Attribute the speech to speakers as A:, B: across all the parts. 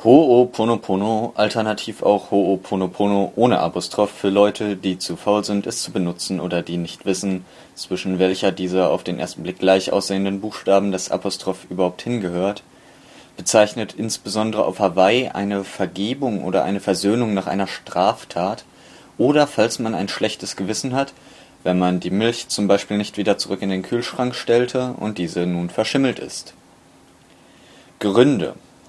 A: Ho'oponopono, alternativ auch Ho'oponopono ohne Apostroph für Leute, die zu faul sind, es zu benutzen oder die nicht wissen, zwischen welcher dieser auf den ersten Blick gleich aussehenden Buchstaben das Apostroph überhaupt hingehört, bezeichnet insbesondere auf Hawaii eine Vergebung oder eine Versöhnung nach einer Straftat oder falls man ein schlechtes Gewissen hat, wenn man die Milch zum Beispiel nicht wieder zurück in den Kühlschrank stellte und diese nun verschimmelt ist. Gründe: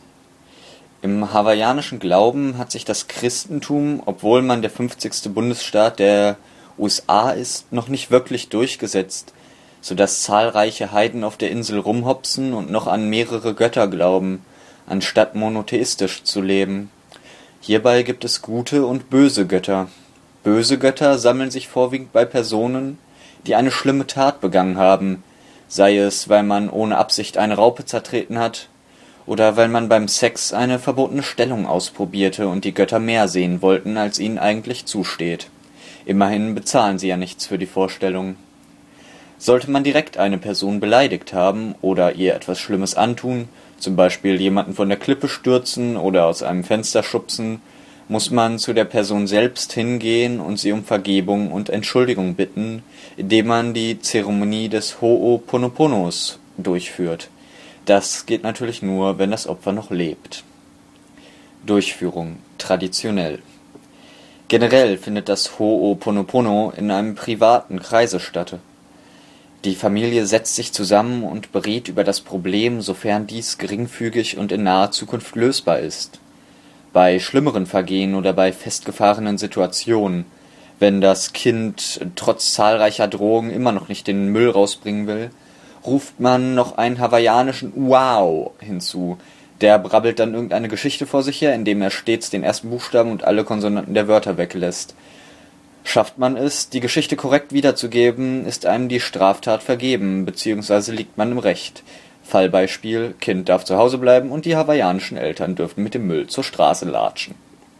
A: Im hawaiianischen Glauben hat sich das Christentum, obwohl man der 50. Bundesstaat der USA ist, noch nicht wirklich durchgesetzt, sodass zahlreiche Heiden auf der Insel rumhopsen und noch an mehrere Götter glauben, anstatt monotheistisch zu leben. Hierbei gibt es gute und böse Götter. Böse Götter sammeln sich vorwiegend bei Personen, die eine schlimme Tat begangen haben, sei es, weil man ohne Absicht eine Raupe zertreten hat, oder weil man beim Sex eine verbotene Stellung ausprobierte und die Götter mehr sehen wollten, als ihnen eigentlich zusteht. Immerhin bezahlen sie ja nichts für die Vorstellung. Sollte man direkt eine Person beleidigt haben oder ihr etwas Schlimmes antun, zum Beispiel jemanden von der Klippe stürzen oder aus einem Fenster schubsen, muss man zu der Person selbst hingehen und sie um Vergebung und Entschuldigung bitten, indem man die Zeremonie des Ho'oponoponos durchführt. Das geht natürlich nur, wenn das Opfer noch lebt. Durchführung: traditionell. Generell findet das Ho'oponopono in einem privaten Kreise statt. Die Familie setzt sich zusammen und berät über das Problem, sofern dies geringfügig und in naher Zukunft lösbar ist. Bei schlimmeren Vergehen oder bei festgefahrenen Situationen, wenn das Kind trotz zahlreicher Drogen immer noch nicht den Müll rausbringen will, ruft man noch einen hawaiianischen Wow hinzu. Der brabbelt dann irgendeine Geschichte vor sich her, indem er stets den ersten Buchstaben und alle Konsonanten der Wörter weglässt. Schafft man es, die Geschichte korrekt wiederzugeben, ist einem die Straftat vergeben, bzw. liegt man im Recht. Fallbeispiel: Kind darf zu Hause bleiben und die hawaiianischen Eltern dürften mit dem Müll zur Straße latschen.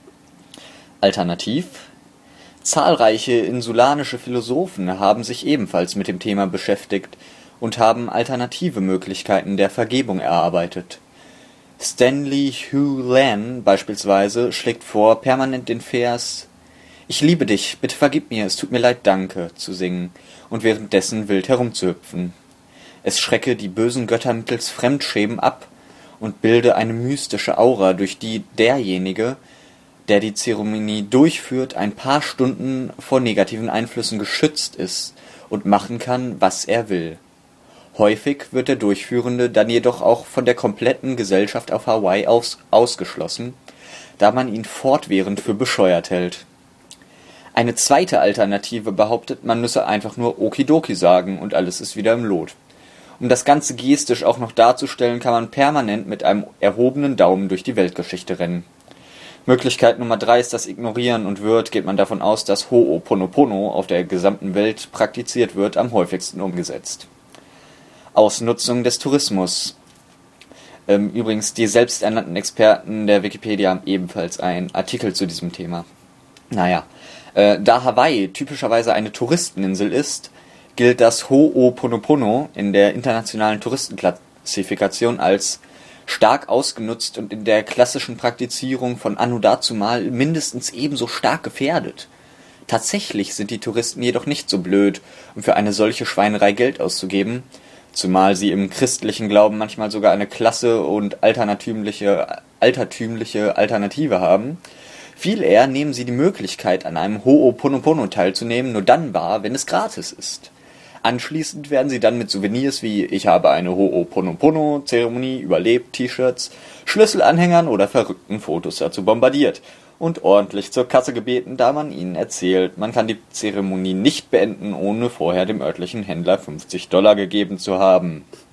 A: Alternativ: Zahlreiche insulanische Philosophen haben sich ebenfalls mit dem Thema beschäftigt und haben alternative Möglichkeiten der Vergebung erarbeitet. Stanley Hugh Lan beispielsweise schlägt vor, permanent den Vers »Ich liebe dich, bitte vergib mir, es tut mir leid, danke« zu singen und währenddessen wild herumzuhüpfen. Es schrecke die bösen Götter mittels Fremdschämen ab und bilde eine mystische Aura, durch die derjenige, der die Zeremonie durchführt, ein paar Stunden vor negativen Einflüssen geschützt ist und machen kann, was er will. Häufig wird der Durchführende dann jedoch auch von der kompletten Gesellschaft auf Hawaii ausgeschlossen, da man ihn fortwährend für bescheuert hält. Eine zweite Alternative behauptet, man müsse einfach nur Okidoki sagen und alles ist wieder im Lot. Um das Ganze gestisch auch noch darzustellen, kann man permanent mit einem erhobenen Daumen durch die Weltgeschichte rennen. Möglichkeit Nummer 3 ist das Ignorieren und geht man davon aus, dass Ho'oponopono auf der gesamten Welt praktiziert wird, am häufigsten umgesetzt. Ausnutzung des Tourismus. Übrigens, die selbsternannten Experten der Wikipedia haben ebenfalls einen Artikel zu diesem Thema. Da Hawaii typischerweise eine Touristeninsel ist, gilt das Ho'oponopono in der internationalen Touristenklassifikation als stark ausgenutzt und in der klassischen Praktizierung von anno dazumal mindestens ebenso stark gefährdet. Tatsächlich sind die Touristen jedoch nicht so blöd, um für eine solche Schweinerei Geld auszugeben, zumal sie im christlichen Glauben manchmal sogar eine klasse und altertümliche Alternative haben. Viel eher nehmen sie die Möglichkeit, an einem Ho'oponopono teilzunehmen, nur dann wahr, wenn es gratis ist. Anschließend werden sie dann mit Souvenirs wie »Ich habe eine Ho'oponopono-Zeremonie überlebt« T-Shirts, Schlüsselanhängern oder verrückten Fotos dazu bombardiert und ordentlich zur Kasse gebeten, da man ihnen erzählt, man kann die Zeremonie nicht beenden, ohne vorher dem örtlichen Händler $50 gegeben zu haben.